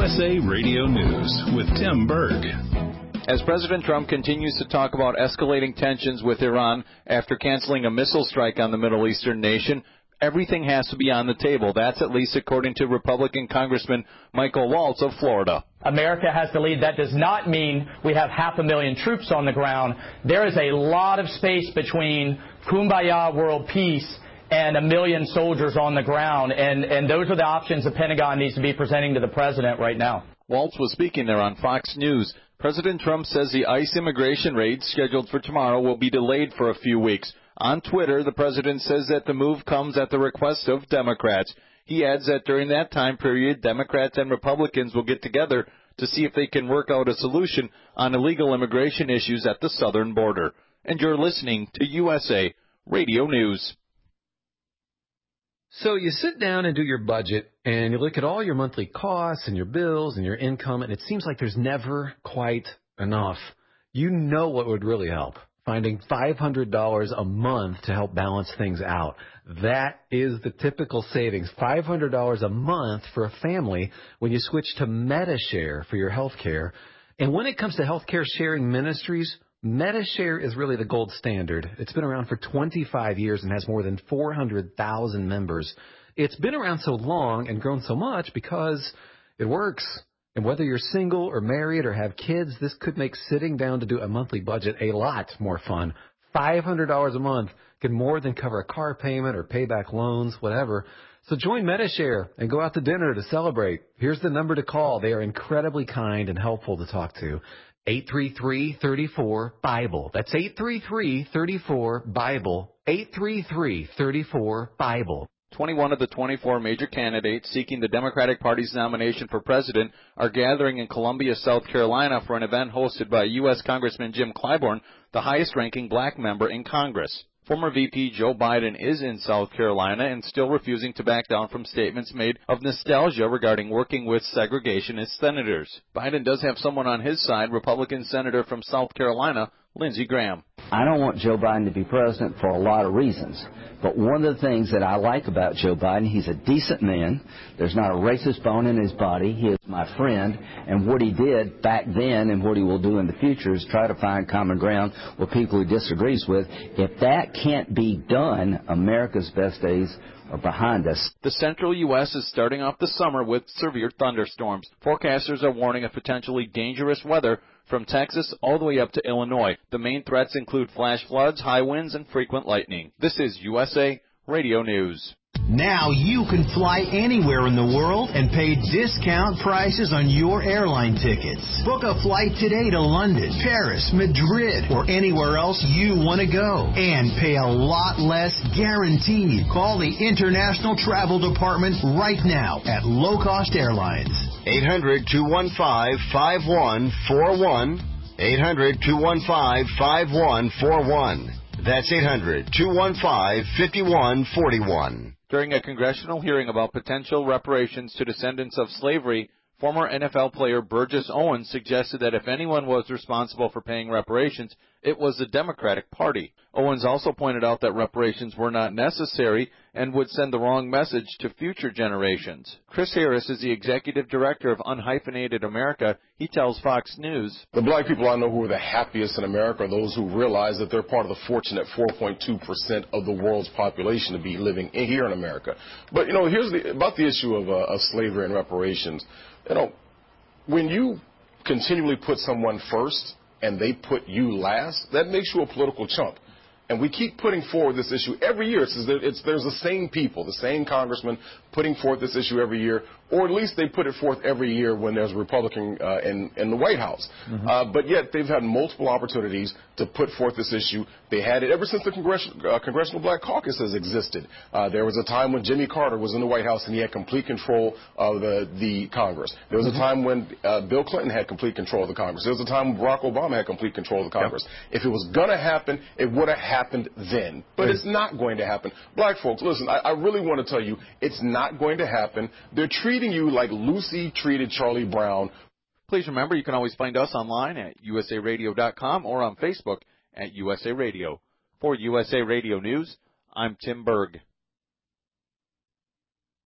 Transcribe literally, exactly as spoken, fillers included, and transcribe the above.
S A Radio News with Tim Berg. As President Trump continues to talk about escalating tensions with Iran after canceling a missile strike on the Middle Eastern nation, everything has to be on the table. That's at least according to Republican Congressman Michael Waltz of Florida. America has to lead. That does not mean we have half a million troops on the ground. There is a lot of space between kumbaya world peace and a million soldiers on the ground, and, and those are the options the Pentagon needs to be presenting to the president right now. Waltz was speaking there on Fox News. President Trump says the ICE immigration raid scheduled for tomorrow will be delayed for a few weeks. On Twitter, the president says that the move comes at the request of Democrats. He adds that during that time period, Democrats and Republicans will get together to see if they can work out a solution on illegal immigration issues at the southern border. And you're listening to U S A Radio News. So you sit down and do your budget, and you look at all your monthly costs and your bills and your income, and it seems like there's never quite enough. You know what would really help? Finding five hundred dollars a month to help balance things out. That is the typical savings, five hundred dollars a month for a family when you switch to Medi-Share for your health care. And when it comes to healthcare sharing ministries, Medi-Share is really the gold standard. It's been around for twenty-five years and has more than four hundred thousand members. It's been around so long and grown so much because it works. And whether you're single or married or have kids, this could make sitting down to do a monthly budget a lot more fun. five hundred dollars a month can more than cover a car payment or pay back loans, whatever. So join Medi-Share and go out to dinner to celebrate. Here's the number to call. They are incredibly kind and helpful to talk to. eight three three, three four, BIBLE. That's eight three three, three four, BIBLE. eight three three, three four, BIBLE. twenty-one of the twenty-four major candidates seeking the Democratic Party's nomination for president are gathering in Columbia, South Carolina for an event hosted by U S Congressman Jim Clyburn, the highest-ranking black member in Congress. Former V P Joe Biden is in South Carolina and still refusing to back down from statements made of nostalgia regarding working with segregationist senators. Biden does have someone on his side, Republican Senator from South Carolina, Lindsey Graham. I don't want Joe Biden to be president for a lot of reasons. But one of the things that I like about Joe Biden, he's a decent man. There's not a racist bone in his body. He is my friend. And what he did back then and what he will do in the future is try to find common ground with people he disagrees with. If that can't be done, America's best days are behind us. The central U S is starting off the summer with severe thunderstorms. Forecasters are warning of potentially dangerous weather from Texas all the way up to Illinois. The main threats include flash floods, high winds, and frequent lightning. This is U S A Radio News. Now you can fly anywhere in the world and pay discount prices on your airline tickets. Book a flight today to London, Paris, Madrid, or anywhere else you want to go. And pay a lot less guaranteed. Call the International Travel Department right now at Low Cost Airlines. eight hundred, two one five, five one four one. eight hundred, two one five, five one four one. That's eight hundred, two one five, five one four one. During a congressional hearing about potential reparations to descendants of slavery, former N F L player Burgess Owens suggested that if anyone was responsible for paying reparations, it was the Democratic Party. Owens also pointed out that reparations were not necessary and would send the wrong message to future generations. Chris Harris is the executive director of Unhyphenated America. He tells Fox News, the black people I know who are the happiest in America are those who realize that they're part of the fortunate four point two percent of the world's population to be living in, here in America. But, you know, here's the, about the issue of, uh, of slavery and reparations. You know, when you continually put someone first and they put you last, that makes you a political chump. And we keep putting forward this issue every year. It's, it's, there's the same people, the same congressmen putting forth this issue every year, or at least they put it forth every year when there's a Republican uh, in, in the White House. Mm-hmm. Uh, but yet they've had multiple opportunities to put forth this issue. They had it ever since the Congress, uh, Congressional Black Caucus has existed. Uh, there was a time when Jimmy Carter was in the White House and he had complete control of the, the Congress. There was mm-hmm. a time when uh, Bill Clinton had complete control of the Congress. There was a time when Barack Obama had complete control of the Congress. Yep. If it was going to happen, it would have happened then. But it's not going to happen. Black folks, listen, I, I really want to tell you, it's not going to happen. They're treating you like Lucy treated Charlie Brown. Please remember, you can always find us online at U S A radio dot com or on Facebook at U S A Radio. For U S A Radio News, I'm Tim Berg.